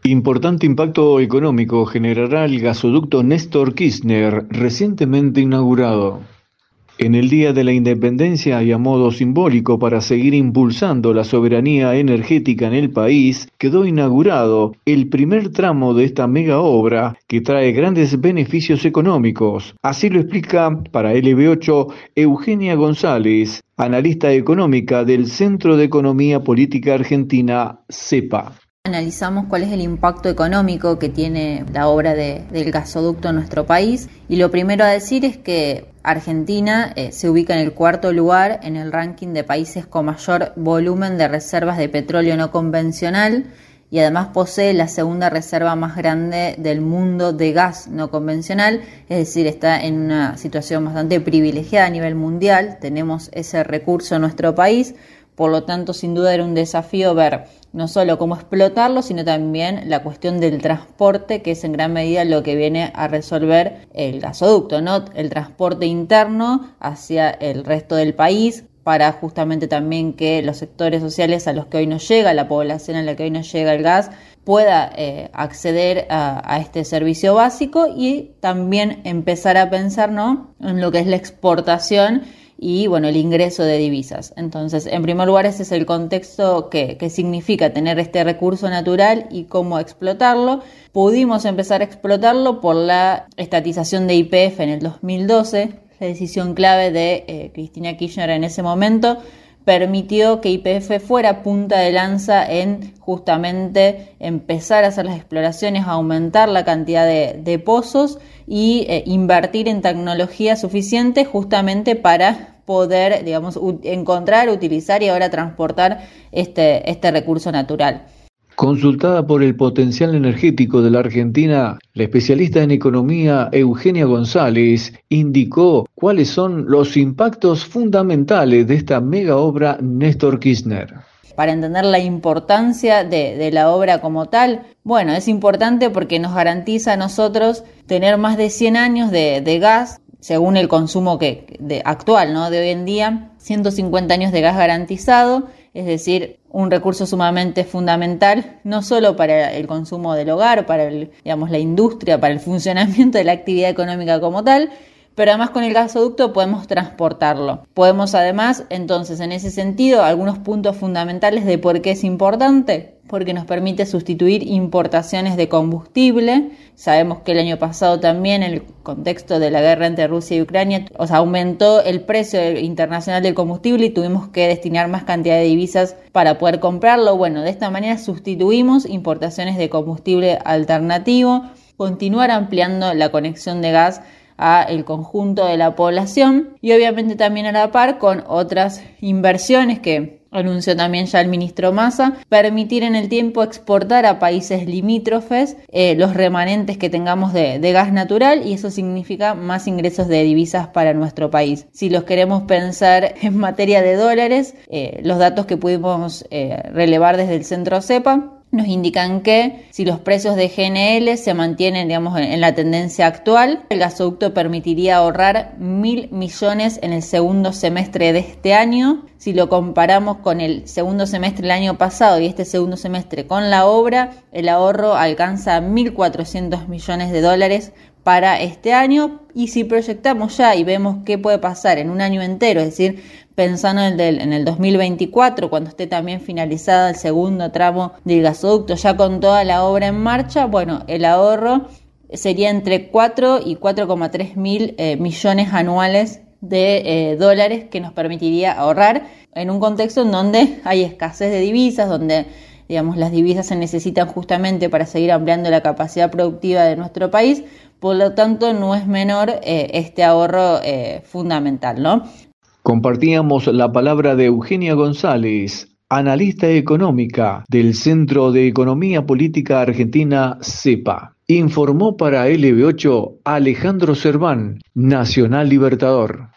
Importante impacto económico generará el gasoducto Néstor Kirchner, recientemente inaugurado. En el Día de la Independencia y a modo simbólico para seguir impulsando la soberanía energética en el país, quedó inaugurado el primer tramo de esta mega obra que trae grandes beneficios económicos. Así lo explica para LB8 Eugenia González, analista económica del Centro de Economía Política Argentina, CEPA. Analizamos cuál es el impacto económico que tiene la obra del gasoducto en nuestro país, y lo primero a decir es que Argentina se ubica en el cuarto lugar en el ranking de países con mayor volumen de reservas de petróleo no convencional, y además posee la segunda reserva más grande del mundo de gas no convencional, es decir, está en una situación bastante privilegiada a nivel mundial. Tenemos ese recurso en nuestro país. Por lo tanto, sin duda era un desafío ver no solo cómo explotarlo, sino también la cuestión del transporte, que es en gran medida lo que viene a resolver el gasoducto, ¿no? El transporte interno hacia el resto del país, para justamente también que los sectores sociales a los que hoy nos llega, la población a la que hoy nos llega el gas, pueda acceder a este servicio básico, y también empezar a pensar, ¿no?, en lo que es la exportación y el ingreso de divisas. Entonces, en primer lugar, ese es el contexto que significa tener este recurso natural y cómo explotarlo. Pudimos empezar a explotarlo por la estatización de YPF en el 2012. La decisión clave de Cristina Kirchner en ese momento permitió que YPF fuera punta de lanza en justamente empezar a hacer las exploraciones, aumentar la cantidad de pozos y invertir en tecnología suficiente justamente para poder, encontrar, utilizar y ahora transportar este recurso natural. Consultada por el potencial energético de la Argentina, la especialista en economía Eugenia González indicó cuáles son los impactos fundamentales de esta mega obra Néstor Kirchner. Para entender la importancia de la obra como tal, es importante porque nos garantiza a nosotros tener más de 100 años de gas, según el consumo actual, ¿no?, de hoy en día, 150 años de gas garantizado, es decir, un recurso sumamente fundamental, no solo para el consumo del hogar, para la industria, para el funcionamiento de la actividad económica como tal, pero además con el gasoducto podemos transportarlo. Podemos además, entonces, en ese sentido, algunos puntos fundamentales de por qué es importante, porque nos permite sustituir importaciones de combustible. Sabemos que el año pasado también, en el contexto de la guerra entre Rusia y Ucrania, aumentó el precio internacional del combustible y tuvimos que destinar más cantidad de divisas para poder comprarlo. De esta manera sustituimos importaciones de combustible alternativo, continuar ampliando la conexión de gas a el conjunto de la población, y obviamente también a la par con otras inversiones que anunció también ya el ministro Massa, permitir en el tiempo exportar a países limítrofes los remanentes que tengamos de gas natural, y eso significa más ingresos de divisas para nuestro país. Si los queremos pensar en materia de dólares, los datos que pudimos relevar desde el centro CEPA nos indican que si los precios de GNL se mantienen, en la tendencia actual, el gasoducto permitiría ahorrar 1.000 millones en el segundo semestre de este año. Si lo comparamos con el segundo semestre del año pasado y este segundo semestre con la obra, el ahorro alcanza 1.400 millones de dólares para este año. Y si proyectamos ya y vemos qué puede pasar en un año entero, es decir, pensando en el 2024, cuando esté también finalizada el segundo tramo del gasoducto, ya con toda la obra en marcha, el ahorro sería entre 4 y 4,3 mil millones anuales de dólares, que nos permitiría ahorrar en un contexto en donde hay escasez de divisas, donde las divisas se necesitan justamente para seguir ampliando la capacidad productiva de nuestro país. Por lo tanto, no es menor este ahorro fundamental, ¿no? Compartíamos la palabra de Eugenia González, analista económica del Centro de Economía Política Argentina, CEPA. Informó para LB8 Alejandro Serván, Nacional Libertador.